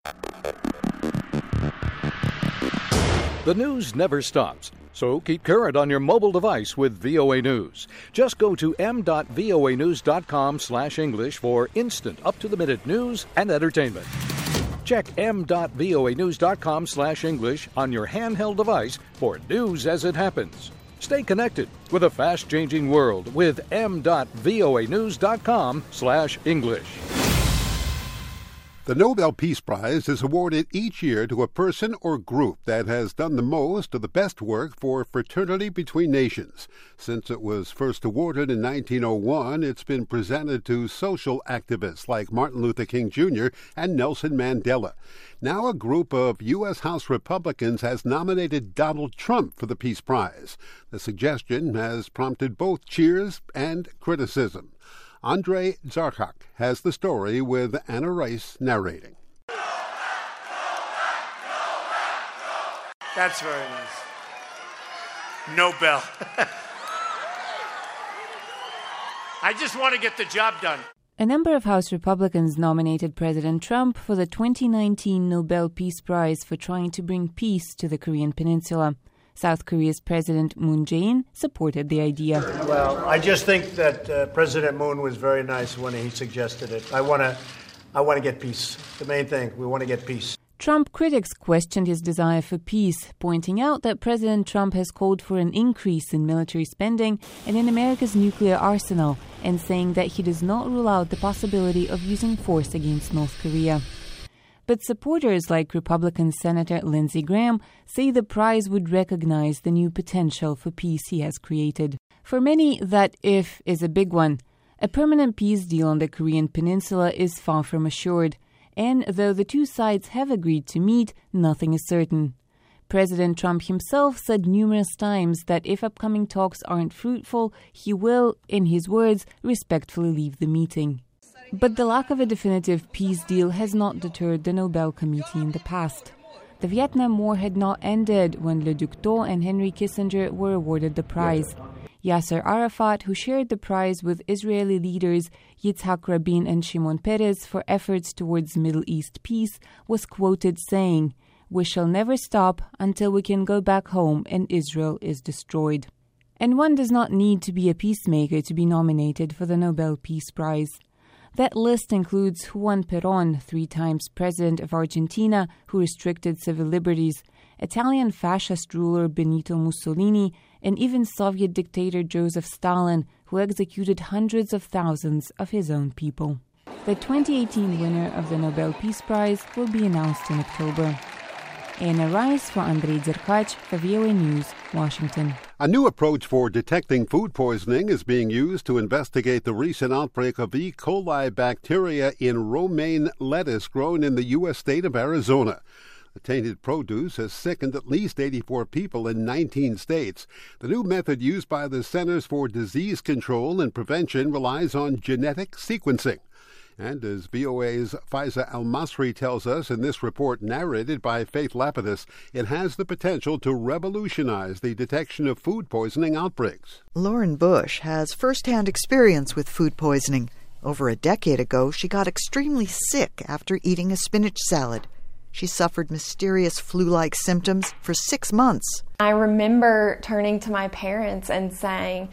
The news never stops, so keep current on your mobile device with VOA News. Just go to m.voanews.com/English for instant, up-to-the-minute news and entertainment. Check m.voanews.com/English on your handheld device for news as it happens. Stay connected with a fast-changing world with m.voanews.com/English. The Nobel Peace Prize is awarded each year to a person or group that has done the most or the best work for fraternity between nations. Since it was first awarded in 1901, it's been presented to social activists like Martin Luther King Jr. and Nelson Mandela. Now a group of U.S. House Republicans has nominated Donald Trump for the Peace Prize. The suggestion has prompted both cheers and criticism. Andrei Zarchak has the story with Anna Rice narrating. That's very nice. Nobel. I just want to get the job done. A number of House Republicans nominated President Trump for the 2019 Nobel Peace Prize for trying to bring peace to the Korean Peninsula. South Korea's President Moon Jae-in supported the idea. Well, I just think that President Moon was very nice when he suggested it. I want to get peace. The main thing, we want to get peace. Trump critics questioned his desire for peace, pointing out that President Trump has called for an increase in military spending and in America's nuclear arsenal, and saying that he does not rule out the possibility of using force against North Korea. But supporters like Republican Senator Lindsey Graham say the prize would recognize the new potential for peace he has created. For many, that if is a big one. A permanent peace deal on the Korean peninsula is far from assured, and though the two sides have agreed to meet, nothing is certain. President Trump himself said numerous times that if upcoming talks aren't fruitful, he will, in his words, respectfully leave the meeting. But the lack of a definitive peace deal has not deterred the Nobel Committee in the past. The Vietnam War had not ended when Le Duc Tho and Henry Kissinger were awarded the prize. Yasser Arafat, who shared the prize with Israeli leaders Yitzhak Rabin and Shimon Peres for efforts towards Middle East peace, was quoted saying, "We shall never stop until we can go back home and Israel is destroyed." And one does not need to be a peacemaker to be nominated for the Nobel Peace Prize. That list includes Juan Perón, 3 times president of Argentina, who restricted civil liberties, Italian fascist ruler Benito Mussolini, and even Soviet dictator Joseph Stalin, who executed hundreds of thousands of his own people. The 2018 winner of the Nobel Peace Prize will be announced in October. Anna Rice for Andrei Dzerkach for VOA News, Washington. A new approach for detecting food poisoning is being used to investigate the recent outbreak of E. coli bacteria in romaine lettuce grown in the U.S. state of Arizona. The tainted produce has sickened at least 84 people in 19 states. The new method used by the Centers for Disease Control and Prevention relies on genetic sequencing. And as VOA's Faiza Al-Masri tells us in this report narrated by Faith Lapidus, it has the potential to revolutionize the detection of food poisoning outbreaks. Lauren Bush has first-hand experience with food poisoning. Over a decade ago, she got extremely sick after eating a spinach salad. She suffered mysterious flu-like symptoms for 6 months. I remember turning to my parents and saying,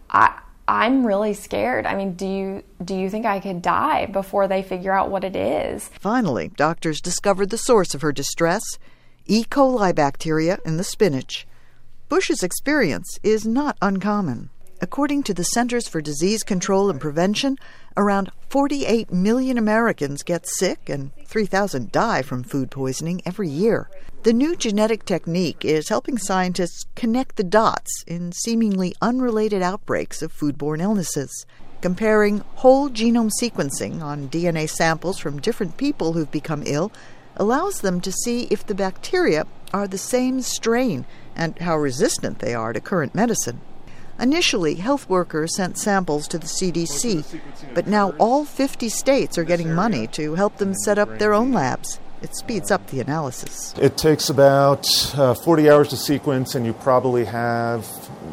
I'm really scared. I mean, do you think I could die before they figure out what it is? Finally, doctors discovered the source of her distress, E. coli bacteria in the spinach. Bush's experience is not uncommon. According to the Centers for Disease Control and Prevention, around 48 million Americans get sick and 3,000 die from food poisoning every year. The new genetic technique is helping scientists connect the dots in seemingly unrelated outbreaks of foodborne illnesses. Comparing whole genome sequencing on DNA samples from different people who've become ill allows them to see if the bacteria are the same strain and how resistant they are to current medicine. Initially, health workers sent samples to the CDC, but now all 50 states are getting money to help them set up their own labs. It speeds up the analysis. It takes about 40 hours to sequence, and you probably have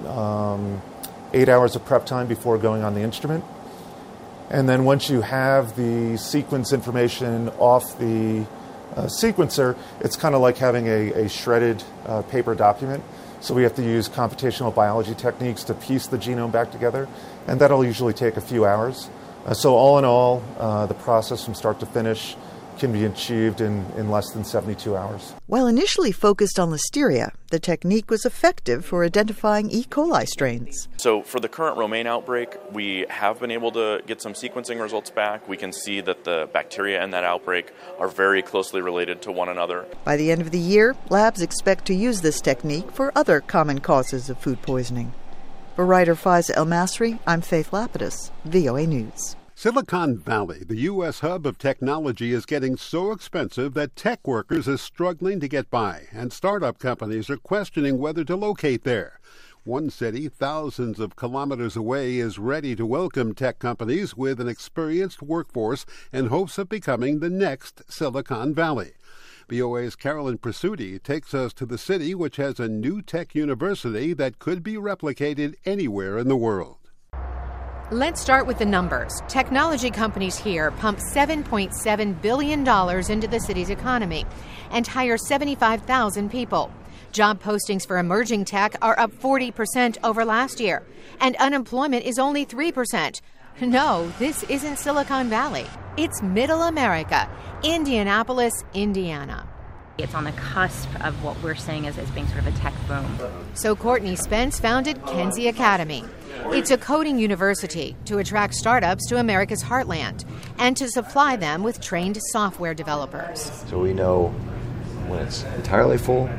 8 hours of prep time before going on the instrument. And then once you have the sequence information off the sequencer, it's kind of like having a shredded paper document. So we have to use computational biology techniques to piece the genome back together, and that'll usually take a few hours. So all in all, the process from start to finish can be achieved in less than 72 hours. While initially focused on Listeria, the technique was effective for identifying E. coli strains. So for the current romaine outbreak, we have been able to get some sequencing results back. We can see that the bacteria in that outbreak are very closely related to one another. By the end of the year, labs expect to use this technique for other common causes of food poisoning. For writer Faiza Al-Masri, I'm Faith Lapidus, VOA News. Silicon Valley, the U.S. hub of technology, is getting so expensive that tech workers are struggling to get by, and startup companies are questioning whether to locate there. One city, thousands of kilometers away, is ready to welcome tech companies with an experienced workforce in hopes of becoming the next Silicon Valley. VOA's Carolyn Presutti takes us to the city, which has a new tech university that could be replicated anywhere in the world. Let's start with the numbers. Technology companies here pump $7.7 billion into the city's economy and hire 75,000 people. Job postings for emerging tech are up 40% over last year, and unemployment is only 3%. No, this isn't Silicon Valley. It's Middle America, Indianapolis, Indiana. It's on the cusp of what we're seeing as being sort of a tech boom. So Courtney Spence founded Kenzie Academy. It's a coding university to attract startups to America's heartland and to supply them with trained software developers. So we know when it's entirely full,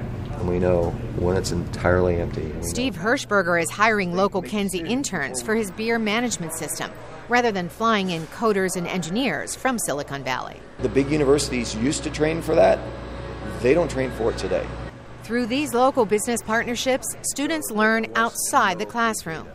and we know when it's entirely empty. Steve Hirschberger is hiring local Kenzie interns for his beer management system, rather than flying in coders and engineers from Silicon Valley. The big universities used to train for that. They don't train for it today. Through these local business partnerships, students learn outside the classroom.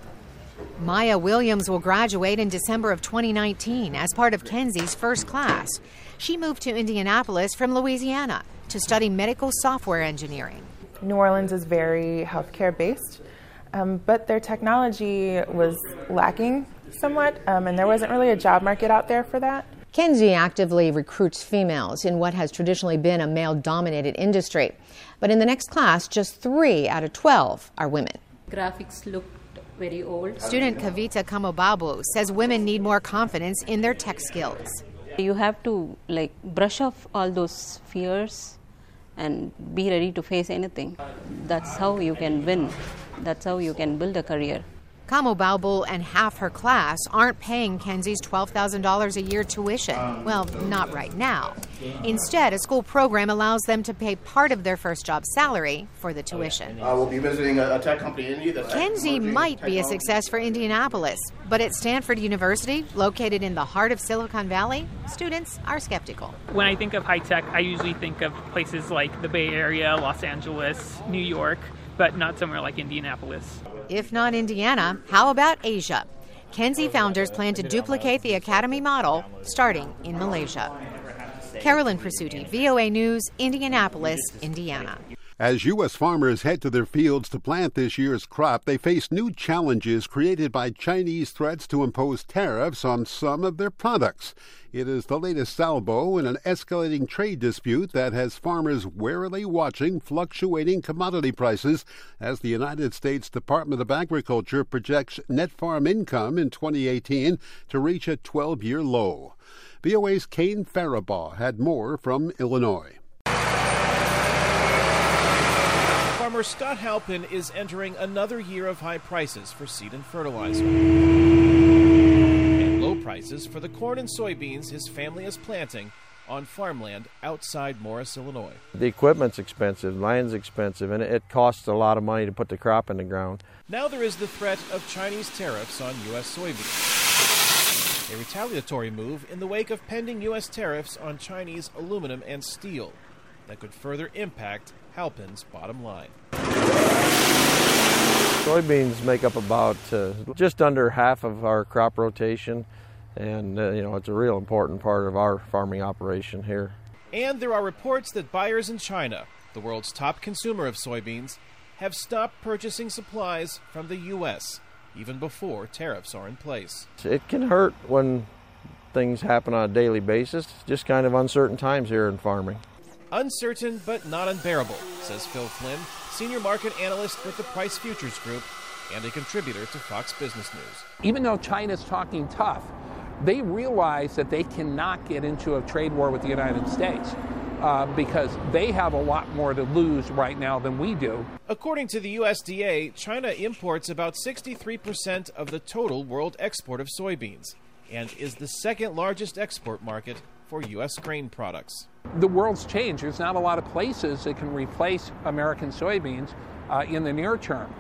Maya Williams will graduate in December of 2019 as part of Kenzie's first class. She moved to Indianapolis from Louisiana to study medical software engineering. New Orleans is very healthcare based, but their technology was lacking somewhat, and there wasn't really a job market out there for that. Kenzie actively recruits females in what has traditionally been a male-dominated industry. But in the next class, just 3 out of 12 are women. Graphics looked very old. Student Kavita Kamobabu says women need more confidence in their tech skills. You have to brush off all those fears and be ready to face anything. That's how you can win. That's how you can build a career. Kamobabu and half her class aren't paying Kenzie's $12,000 a year tuition. Well, not right now. Instead, a school program allows them to pay part of their first job salary for the tuition. We'll be visiting a tech company in India. Kenzie might be a success for Indianapolis, but at Stanford University, located in the heart of Silicon Valley, students are skeptical. When I think of high tech, I usually think of places like the Bay Area, Los Angeles, New York, but not somewhere like Indianapolis. If not Indiana, how about Asia? Kenzie founders plan to duplicate the academy model starting in Malaysia. Carolyn Prasuti, VOA News, Indianapolis, Indiana. As U.S. farmers head to their fields to plant this year's crop, they face new challenges created by Chinese threats to impose tariffs on some of their products. It is the latest salvo in an escalating trade dispute that has farmers warily watching fluctuating commodity prices as the United States Department of Agriculture projects net farm income in 2018 to reach a 12-year low. VOA's Kane Faribaugh had more from Illinois. Farmer Scott Halpin is entering another year of high prices for seed and fertilizer, and low prices for the corn and soybeans his family is planting on farmland outside Morris, Illinois. The equipment's expensive, land's expensive, and it costs a lot of money to put the crop in the ground. Now there is the threat of Chinese tariffs on U.S. soybeans, a retaliatory move in the wake of pending U.S. tariffs on Chinese aluminum and steel that could further impact Halpin's bottom line. Soybeans make up about just under half of our crop rotation, and it's a real important part of our farming operation here. And there are reports that buyers in China, the world's top consumer of soybeans, have stopped purchasing supplies from the U.S. even before tariffs are in place. It can hurt when things happen on a daily basis. It's just kind of uncertain times here in farming. Uncertain but not unbearable, says Phil Flynn, senior market analyst with the Price Futures Group and a contributor to Fox Business News. Even though China's talking tough, they realize that they cannot get into a trade war with the United States because they have a lot more to lose right now than we do. According to the USDA, China imports about 63% of the total world export of soybeans and is the second largest export market for U.S. grain products. The world's changed. There's not a lot of places that can replace American soybeans in the near term.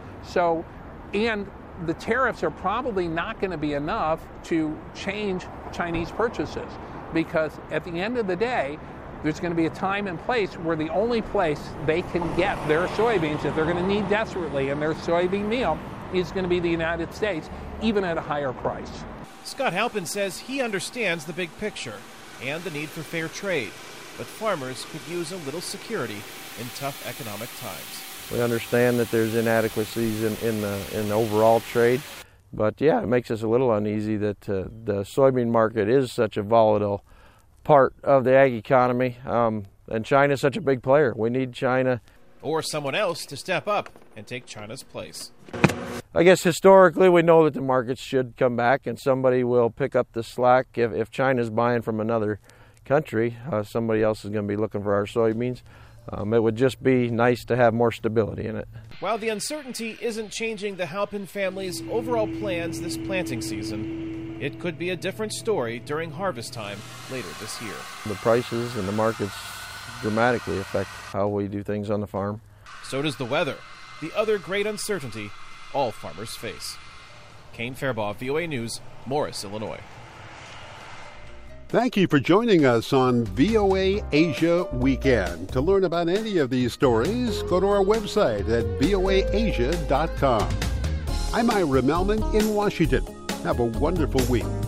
And the tariffs are probably not going to be enough to change Chinese purchases, because at the end of the day, there's going to be a time and place where the only place they can get their soybeans that they're going to need desperately in their soybean meal is going to be the United States, even at a higher price. Scott Halpin says he understands the big picture and the need for fair trade, but farmers could use a little security in tough economic times. We understand that there's inadequacies in the overall trade, but yeah, it makes us a little uneasy that the soybean market is such a volatile part of the ag economy, and China's such a big player. We need China. Or someone else to step up and take China's place. I guess historically we know that the markets should come back and somebody will pick up the slack. If China's buying from another country, somebody else is going to be looking for our soybeans. It would just be nice to have more stability in it. While the uncertainty isn't changing the Halpin family's overall plans this planting season, it could be a different story during harvest time later this year. The prices and the markets dramatically affect how we do things on the farm. So does the weather, the other great uncertainty all farmers face. Kane Fairbaugh, VOA News, Morris, Illinois. Thank you for joining us on VOA Asia Weekend. To learn about any of these stories, go to our website at voaasia.com. I'm Ira Melman in Washington. Have a wonderful week.